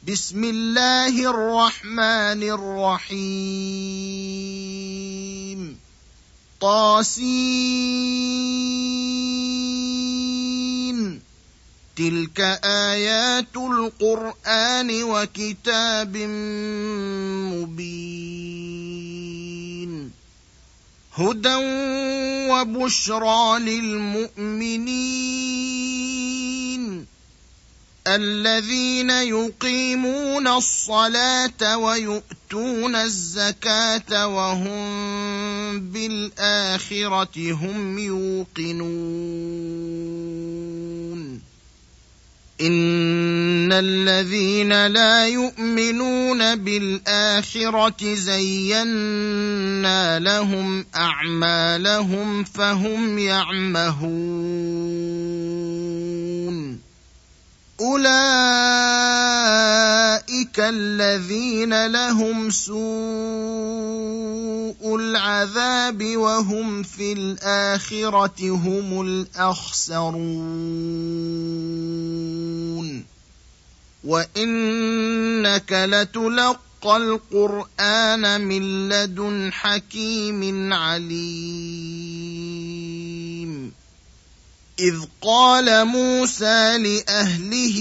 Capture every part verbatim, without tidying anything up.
بسم الله الرحمن الرحيم طاسين تلك آيات القرآن وكتاب مبين هدى وبشرى للمؤمنين الذين يقيمون الصلاة ويؤتون الزكاة وهم بالآخرة هم يوقنون إن الذين لا يؤمنون بالآخرة زينا لهم أعمالهم فهم يعمهون أولئك الذين لهم سوء العذاب وهم في الآخرة هم الأخسرون وإنك لتلقى القرآن من لدن حكيم عليم إذ قال موسى لأهله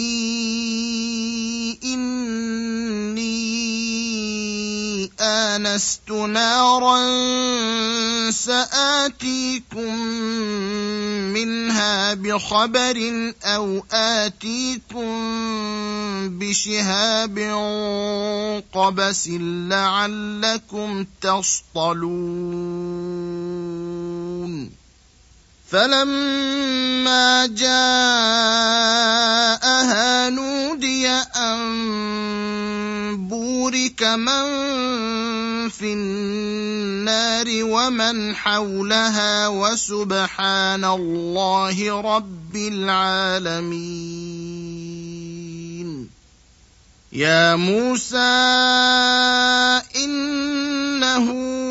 إني آنست نارا سآتيكم منها بخبر أو آتيكم بشهاب قبس لعلكم تصطلون فلما جاءها نودي أن بورك من في النار ومن حولها وسبحان الله رب العالمين يا موسى إنه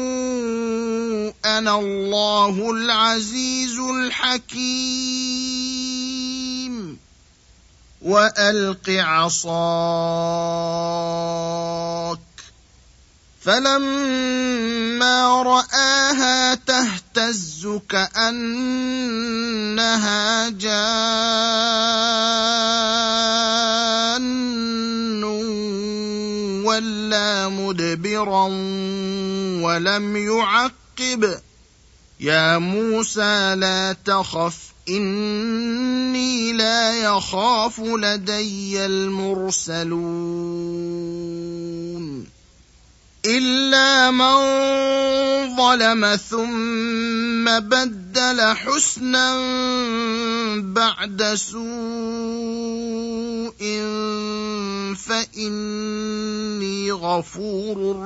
أنا الله العزيز الحكيم وألق عصاك فلما رآها تهتز كأنها جان ولا مدبرا ولم يعقب يا موسى لا تخف إني لا يخاف لدي المرسلون إلا من ظلم ثم بدل حسنا بعد سوء فإني غفور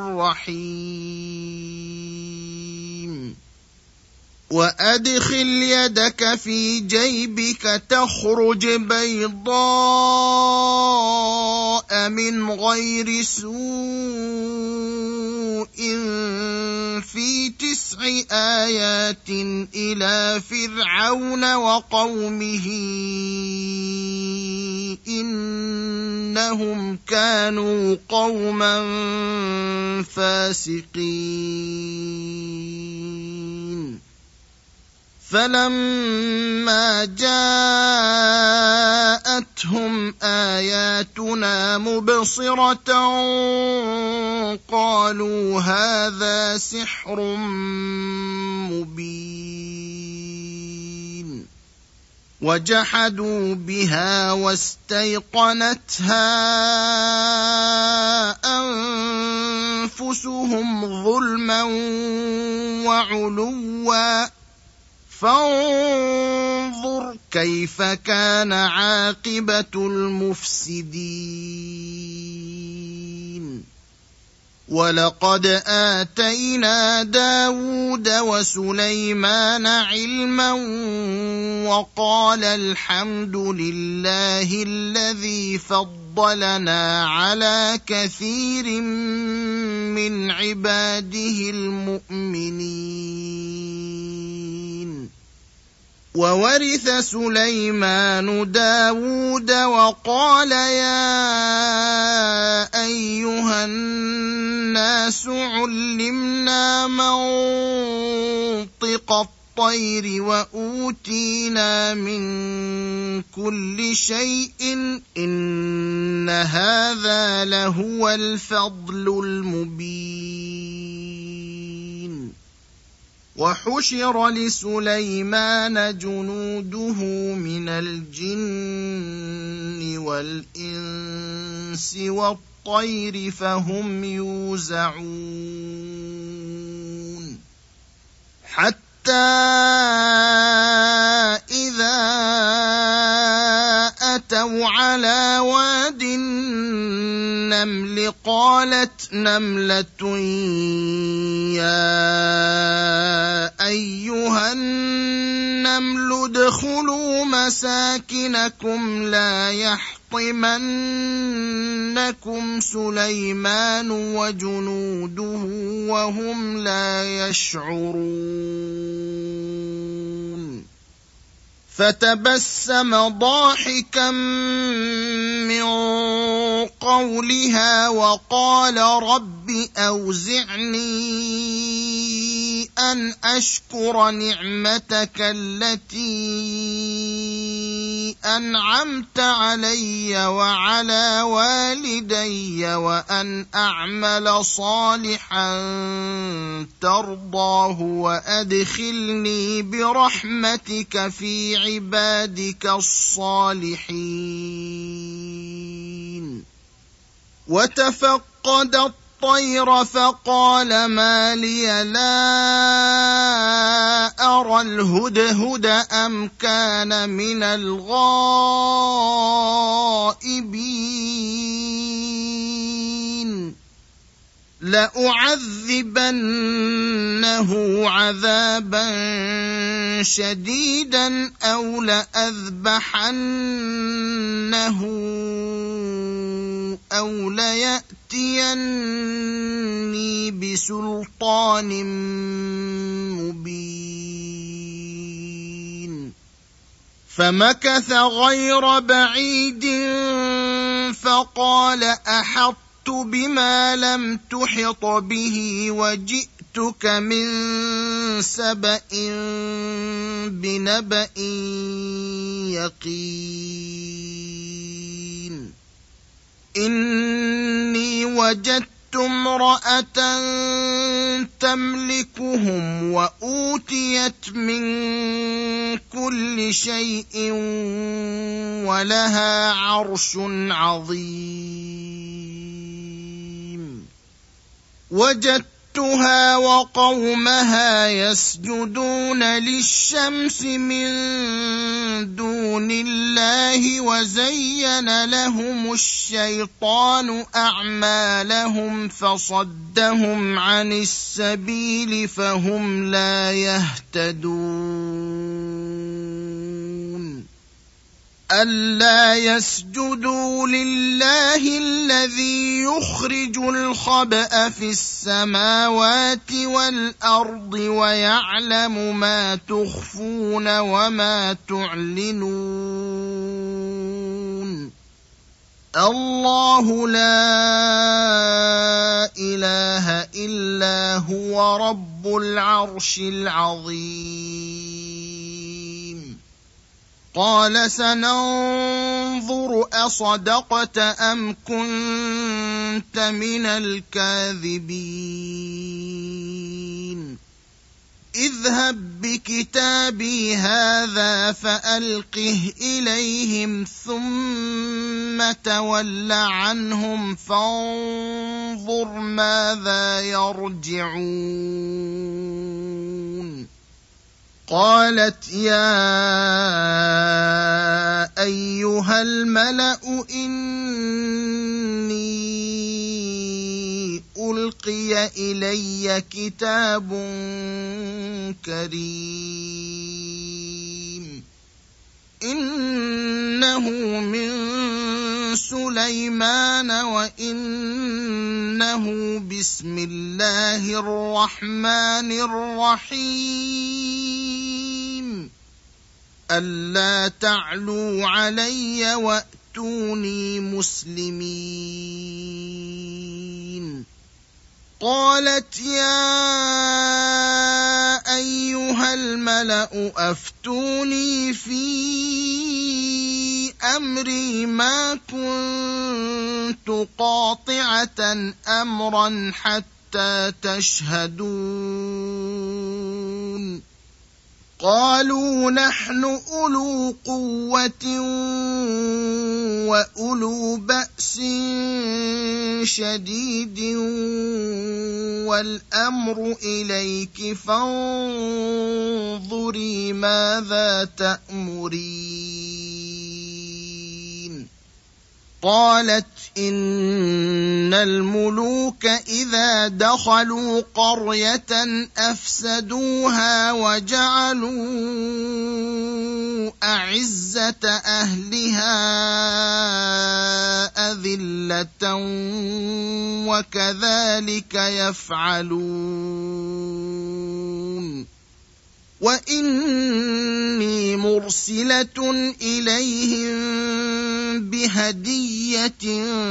رحيم وأدخل يدك في جيبك تخرج بيضاء من غير سوء في تسع آيات إلى فرعون وقومه إنهم كانوا قوما فاسقين فلما جاءتهم آياتنا مبصرة قالوا هذا سحر مبين وجحدوا بها واستيقنتها أنفسهم ظلما وعلوا فانظر كيف كان عاقبة المفسدين ولقد آتينا داود وسليمان علما وقال الحمد لله الذي فضلنا على كثير من عباده المؤمنين وورث سليمان داود وقال يا الناس علمنا منطق الطير وأوتينا من كل شيء إن هذا لهو الفضل المبين. وحشر لسليمان جنوده من الجن والإنس والطير فهم يوزعون حتى إذا أتوا على واد النمل قالت نملة يا أيها النمل ادخلوا مساكنكم لا يحطمنكم سليمان وجنوده وهم لا يشعرون. فتبسم ضاحكا من قولها وقال رب أوزعني أن أشكر نعمتك التي أنعمت علي وعلى والدي وأن أعمل صالحا ترضاه وأدخلني برحمتك في عبادك الصالحين. وتفقد الطير فقال ما لي لا أرى الهدهد أم كان من الغائبين لأعذبنه عذابا شديدا أو لأذبحنه أو ليأتيني بسلطان مبين. فمكث غير بعيد فقال أحط بما لم تحط به وجئتك من سبأ بنبأ يقين. إني وجدت امرأة تملكهم وأوتيت من كل شيء ولها عرش عظيم. وجدتها وقومها يسجدون للشمس من دون الله وزين لهم الشيطان أعمالهم فصدهم عن السبيل فهم لا يهتدون. ألا يسجدوا لله الذي يخرج الخبأ في السماوات والأرض ويعلم ما تخفون وما تعلنون. الله لا إله إلا هو رب العرش العظيم. قال سننظر أصدقت أم كنت من الكاذبين. اذهب بكتابي هذا فألقه إليهم ثم تول عنهم فانظر ماذا يرجعون. قالت يا أيها الملأ إني ألقي إلي كتاب كريم إنه من سليمان وإنه بسم الله الرحمن الرحيم ألا تعلوا علي وأتوني مسلمين. قالت يا أيها الملأ أفتوني في أمري ما كنت قاطعة أمرا حتى تشهدون قالوا نحن أولو قوة وأولو بأس شديد والأمر إليك فانظري ماذا تأمرين قالت إن الملوك إذا دخلوا قرية أفسدوها وجعلوا أعزة أهلها أذلة وكذلك يفعلون وإني مرسلة إليهم بهدية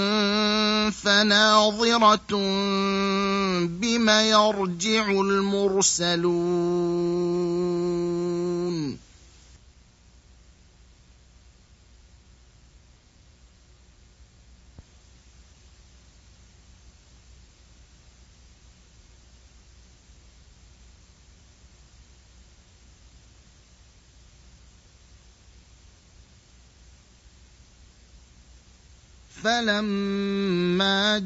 فناظرة بما يرجع المرسلون فلما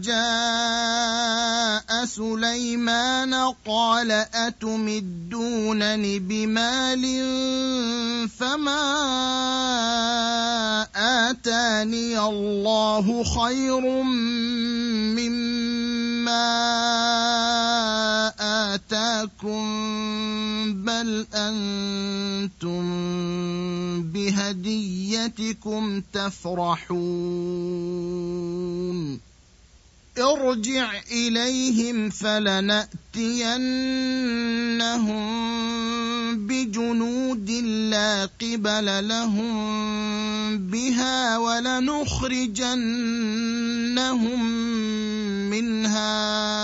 جاء سليمان قال أتمدونني بمال فما آتاني الله خير مما آتاكم بل أنتم بهديتكم تفرحون ارجع إليهم فلنأتينهم بجنود لا قبل لهم بها ولنخرجنهم منها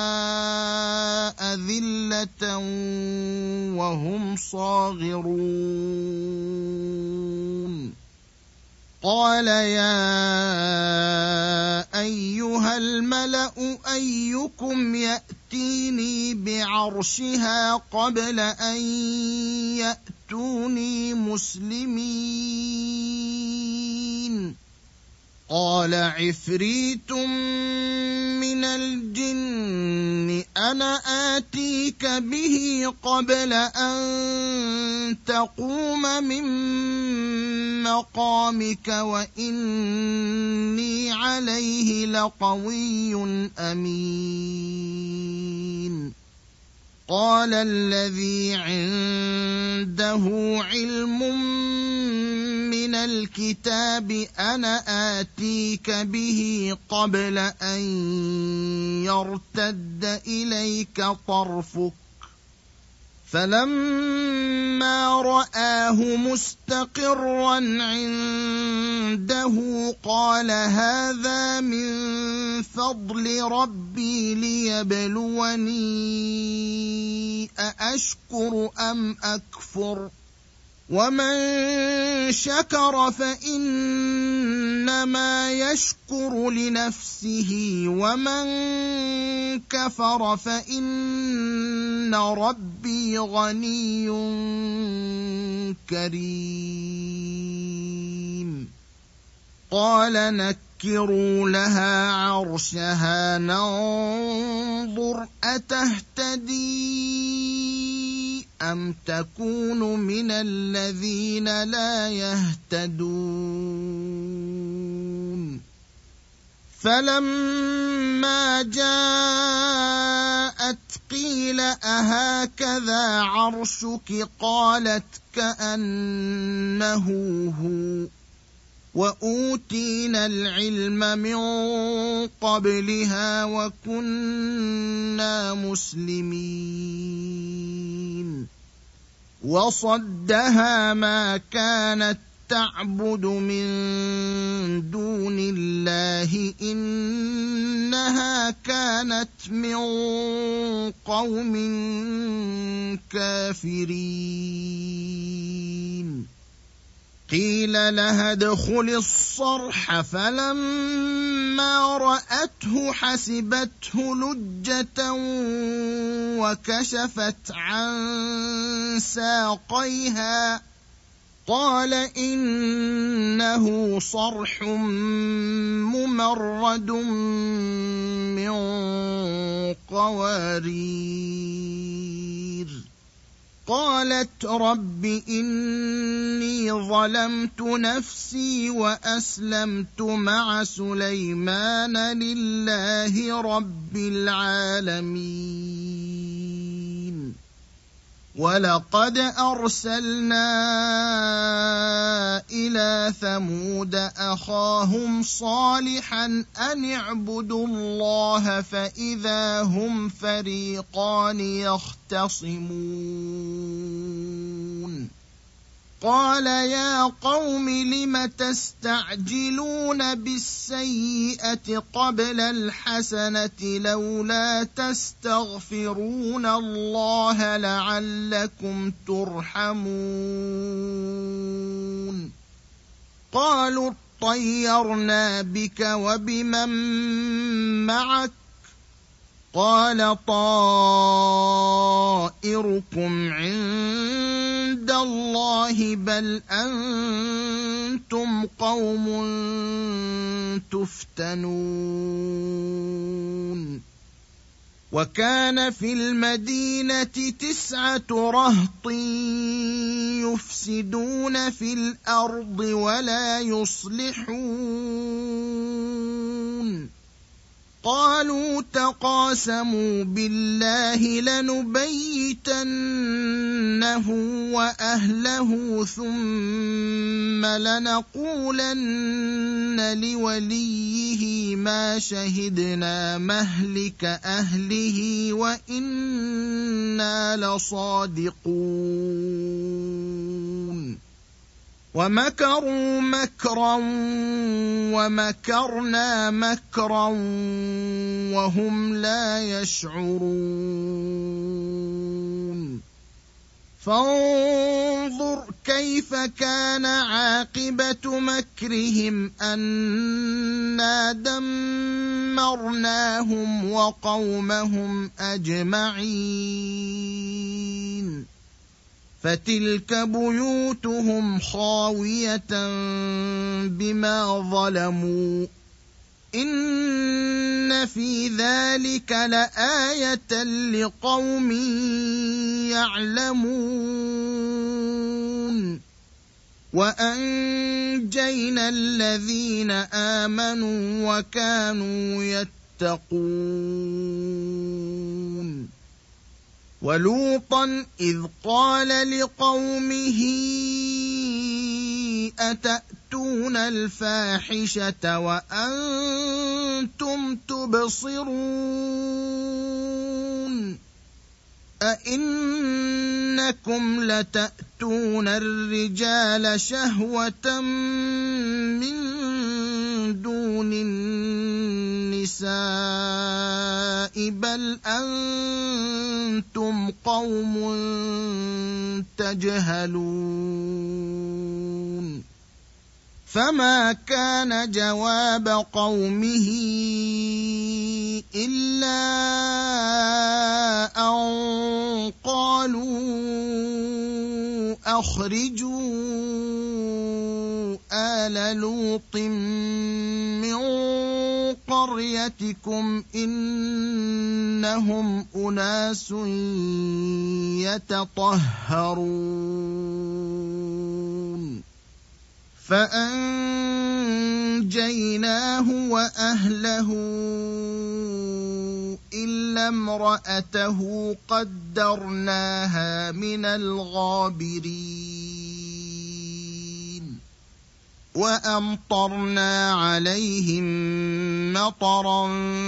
أذلة وهم صاغرون قال يا أيها الملأ أيكم يأتيني بعرشها قبل أن يأتوني مسلمين قال عفريت من الجن أنا آتيك به قبل أن تقوم من مقامك وإني عليه لقوي أمين قال الذي عنده علم من الكتاب أنا آتيك به قبل أن يرتد إليك طرفك فلما رآه مستقرا عنده قال هذا من فضل ربي ليبلوني أأشكر أم أكفر ومن شكر فإنما يشكر لنفسه ومن كفر فإن ربي غني كريم قال نكروا لها عرشها ننظر أتهتدي أم تكون من الذين لا يهتدون فلما جاءت قيل أهكذا عرشك قالت كأنه هو وأوتينا العلم من قبلها وكنا مسلمين وصدها ما كانت تعبد من دون الله إنها إنها كانت من قوم كافرين. قيل لها ادخل الصرح فلما رأته حسبته لجة وكشفت عن ساقيها قال إنه صرح ممرد من قوارير. قالت رب إني ظلمت نفسي وأسلمت مع سليمان لله رب العالمين. ولقد أرسلنا إلى ثمود أخاهم صالحا أن اعبدوا الله فإذا هم فريقان يختصمون. قال يا قوم لم تستعجلون بالسيئة قبل الحسنة لولا تستغفرون الله لعلكم ترحمون. قالوا اطيرنا بك وبمن معك قال طائركم عند الله بل أنتم قوم تفتنون. وكان في المدينة تسعة رهط يفسدون في الأرض ولا يصلحون. قالوا تقاسموا بالله لنبيتنه وأهله ثم لنقولن لوليه ما شهدنا مهلك أهله وإنا لصادقون. ومكروا مكرا ومكرنا مكرا وهم لا يشعرون. فانظر كيف كان عاقبة مكرهم أنا دمرناهم وقومهم أجمعين. فتلك بيوتهم خاوية بما ظلموا إن في ذلك لآية لقوم يعلمون. وأنجينا الذين آمنوا وكانوا يتقون. ولوطا إذ قال لقومه أتأتون الفاحشة وأنتم تبصرون أئنكم لتأتون الرجال شهوة من دون النساء بل أنتم قوم تجهلون. فما كان جواب قومه إلا أن قالوا أخرجوا آل لوط من قريتكم إنهم أناس يتطهرون. فأنجيناه وأهله إلا امرأته قدرناها من الغابرين. وأمطرنا عليهم مطرا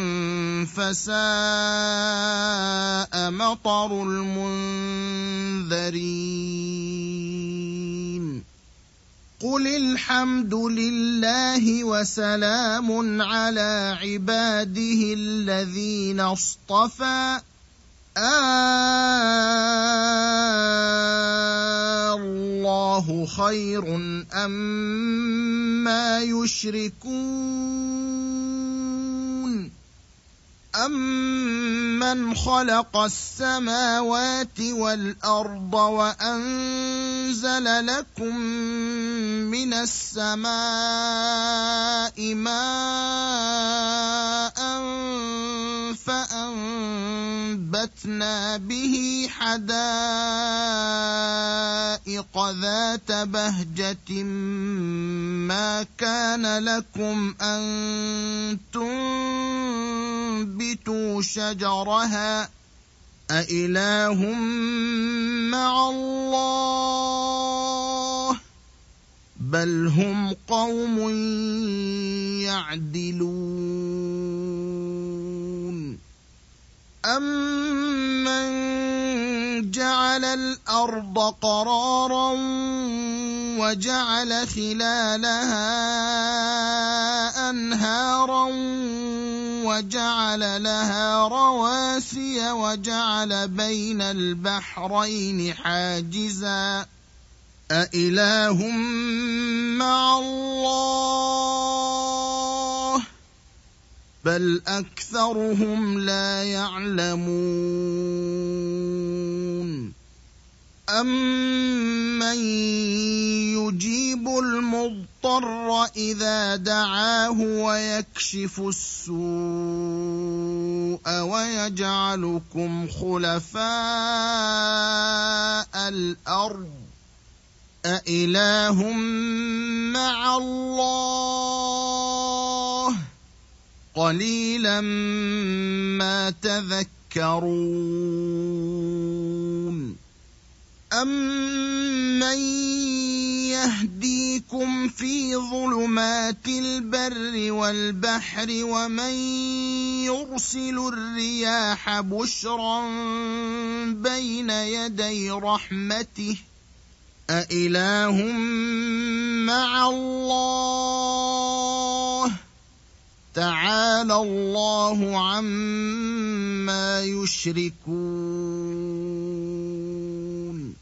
فساء مطر المنذرين. قل الحمد لله وسلام على عباده الذين اصطفى الله خير أما يشركون أمن خلق السماوات والأرض وأنزل لكم من السماء ماء فأنبتنا به حدائق ذات بهجة ما كان لكم أن تنبتوا شجرها أإله مع الله بل هم قوم يعدلون أمن جعل الأرض قرارا وجعل خلالها أنهارا وجعل لها رواسي وجعل بين البحرين حاجزا أإله مع الله بل أكثرهم لا يعلمون أمن يجيب المضطر إذا دعاه ويكشف السوء ويجعلكم خلفاء الأرض أإله مع الله قليلا ما تذكرون أمن يهديكم في ظلمات البر والبحر ومن يرسل الرياح بشرا بين يدي رحمته أإله مع الله تعالى الله عما يشركون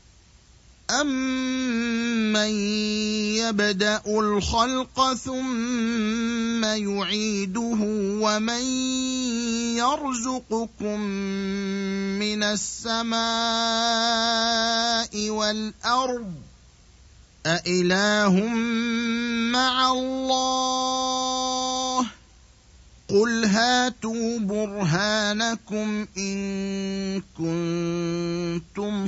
أمن يبدأ الخلق ثم يعيده ومن يرزقكم من السماء والأرض أإله مع الله قل هاتوا برهانكم إن كنتم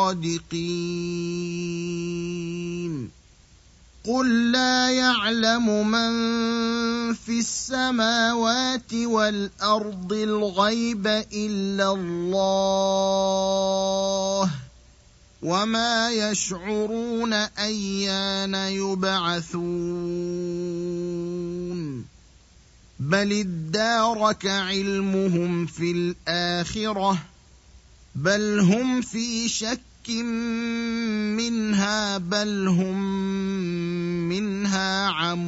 صادقين قل لا يعلم من في السماوات والأرض الغيب إلا الله وما يشعرون أيان يبعثون بل ادارك علمهم في الآخرة بل هم في شك منها بل هم منها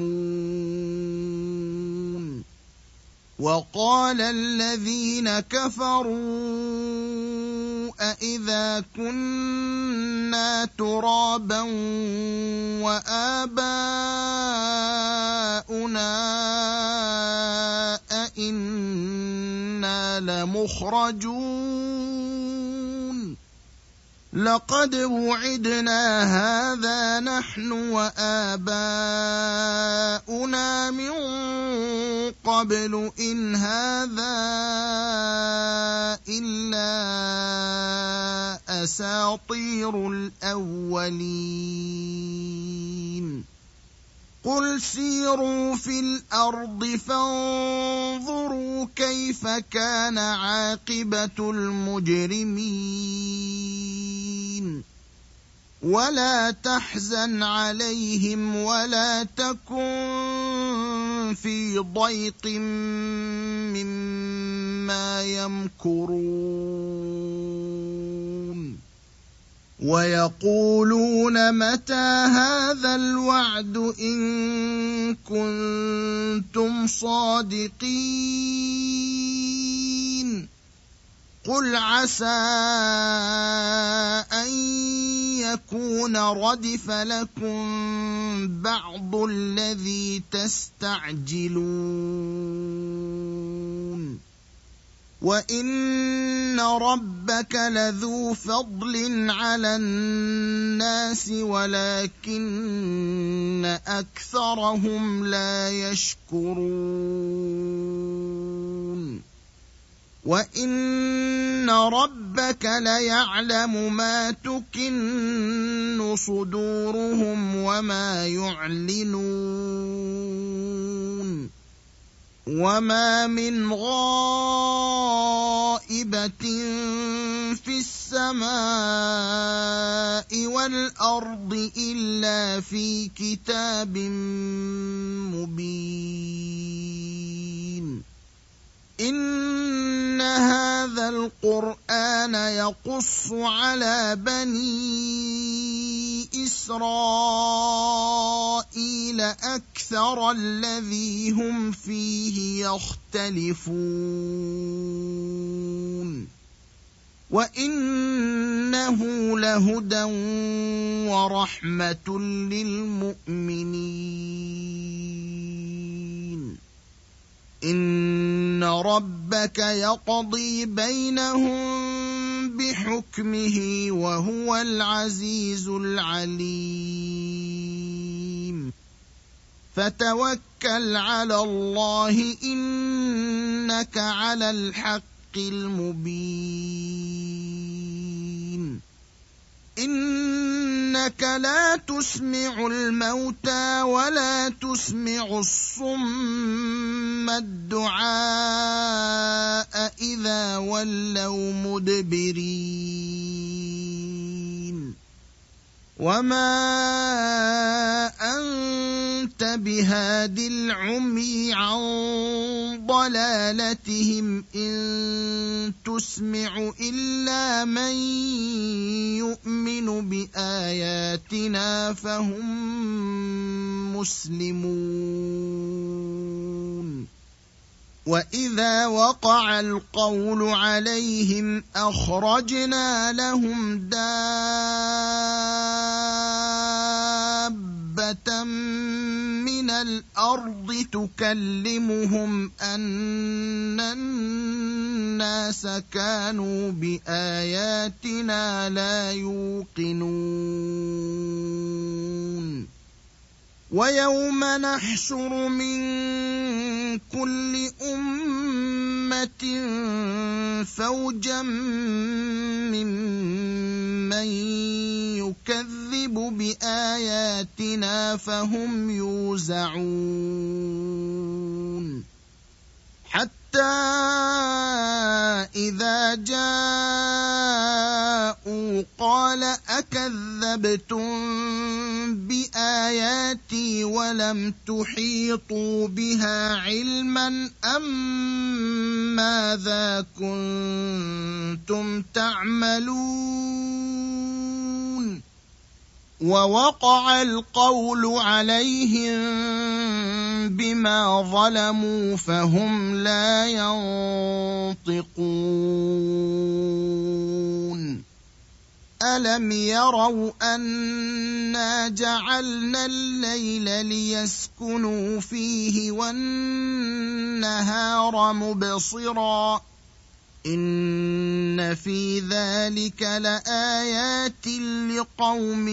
عمون وقال الذين كفروا أإذا كنا ترابا وآباؤنا أإنا لمخرجون لقد وعدنا هذا نحن وآباؤنا من قبل إن هذا إلا أساطير الأولين قل سيروا في الأرض فانظروا كيف كان عاقبة المجرمين ولا تحزن عليهم ولا تكن في ضيق مما يمكرون ويقولون متى هذا الوعد إن كنتم صادقين قل عسى أن يكون ردف لكم بعض الذي تستعجلون وإن ربك لذو فضل على الناس ولكن أكثرهم لا يشكرون وإن ربك ليعلم ما تكن صدورهم وما يعلنون وما من غائبة في السماء والأرض إلا في كتاب مبين إن هذا القرآن يقص على بني إسرائيل أكثر الذي هم فيه يختلفون وإنه لهدى ورحمة للمؤمنين إن ربك يقضي بينهم بحكمه وهو العزيز العليم فتوكل على الله إنك على الحق المبين إنك لا تسمع الموتى ولا تسمع الصم الدعاء إذا ولوا مدبرين وما أنت بهاد العمي عن ضلالتهم إن تسمع إلا من يؤمن بآياتنا فهم مسلمون وإذا وقع القول عليهم أخرجنا لهم دابة من الأرض تكلمهم أن الناس كانوا بآياتنا لا يوقنون ويوم نحشر من كل أمة فوجا ممن يكذب بآياتنا فهم يوزعون حتى إذا جاءوا قال أكذبتم بآياتي ولم تحيطوا بها علما أم ماذا كنتم تعملون ووقع القول عليهم بما ظلموا فهم لا ينطقون ألم يروا أنا جعلنا الليل ليسكنوا فيه والنهار مبصرا إن في ذلك لآيات لقوم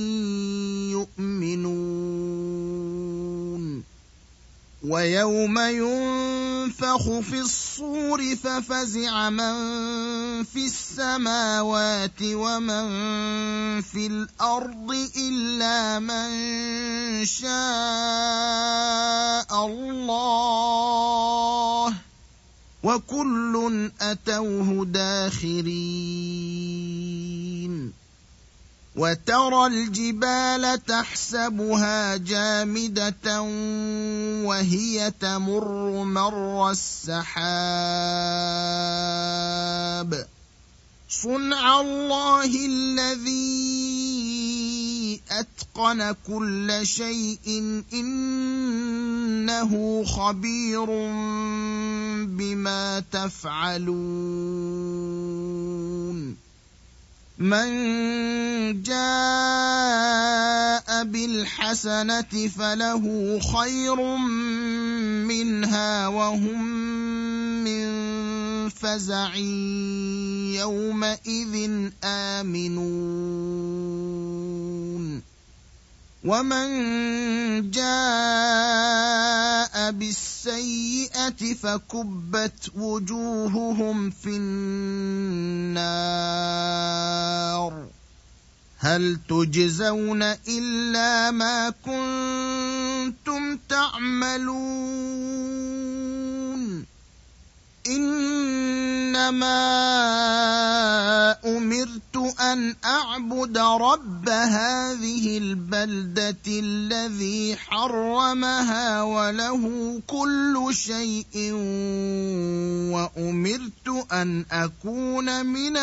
يؤمنون ويوم ينفخ في الصور ففزع من في السماوات ومن في الأرض إلا من شاء الله وكل أتوه داخرين وترى الجبال تحسبها جامدة وهي تمر مر السحاب صنع الله الذي أتقن كل شيء إنه خبير بما تفعلون من جاء بالحسنة فله خير منها وهم من فزع يومئذ آمنون ومن جاء بالسيئة فكبت وجوههم في النار هل تجزون إلا ما كنتم تعملون إنما أمرت أن أعبد رب هذه البلدة الذي حرمها وله كل شيء وأمرت أن أكون من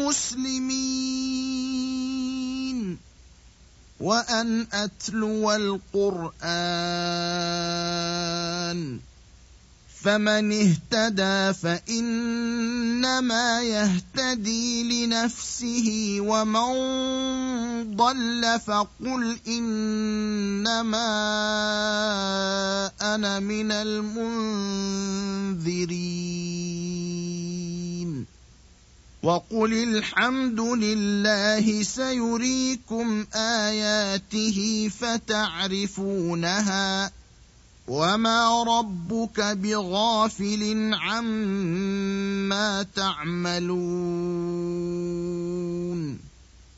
المسلمين وأن أتلو القرآن فمن اهتدى فإنما يهتدي لنفسه ومن ضل فقل إنما أنا من المنذرين وقل الحمد لله سيريكم آياته فتعرفونها وما ربك بغافل عما تعملون